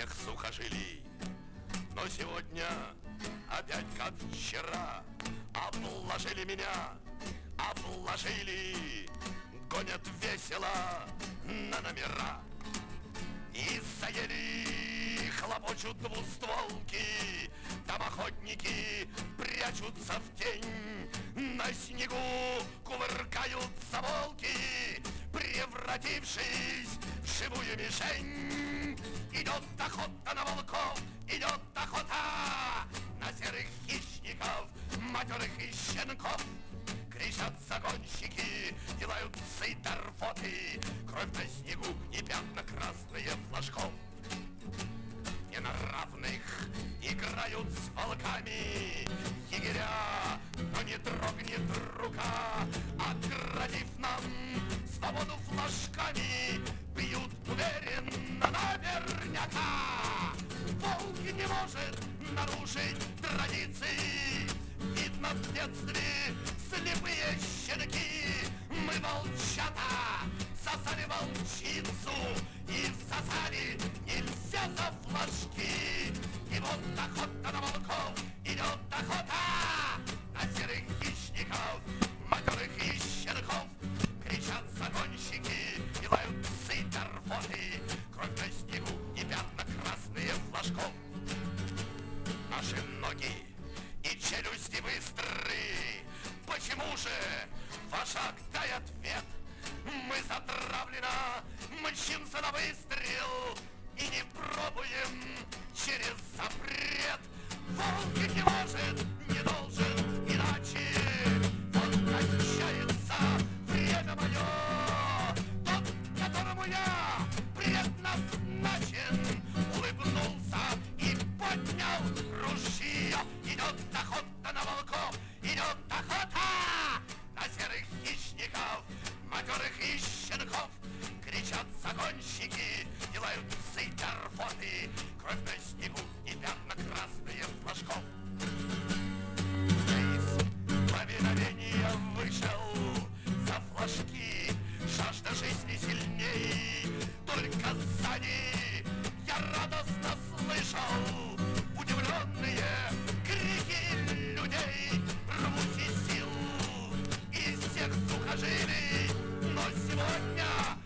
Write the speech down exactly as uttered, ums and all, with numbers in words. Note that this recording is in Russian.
всех сухожилий. Но сегодня опять как вчера обложили меня, обложили, гонят весело на номера. И заели, хлопочут двустволки, там охотники прячутся в тень. На снегу кувыркаются волки, превратившись в живую мишень. Идет охота на волков, идет охота на серых хищников, матерых и щенков. Кричат загонщики, делаются и торфоты, кровь на снегу и пятна красные флажков. Не на равных играют с волками егеря, но не дрогнет рука, отградив нам свободу флажками, бьют уверенно наверняка. Волк не может нарушить традиции, видно в детстве слепые щенки. Мы волчата сосали волчицу и всосали нельзя за флажки. И вот охота на волков, идет охота на серых хищников, матерых и щенков. Кричат загонщики, и лают псы и торфоты, кровь на снегу и пятна красные флажков. Наши ноги и челюсти быстры, почему же, вожак, дай ответ? Мы затравлено мчимся на выстрел и не пробуем через запрет. Волк не может, не должен иначе. Вот кончается время мое. Тот, которому я предназначен, улыбнулся и поднял ружье. Идет охота на волков, идет охота на серых хищников, матерых и щенков. Кричат загонщики, делают псы торфоты, кровь на снегу и пятна красные флажков. Рейс повиновения вышел за флажки, жажда жизни сильней. Только сзади я радостно слышал удивленные крики людей. Рвусь из сил, из всех сухожилий, но сегодня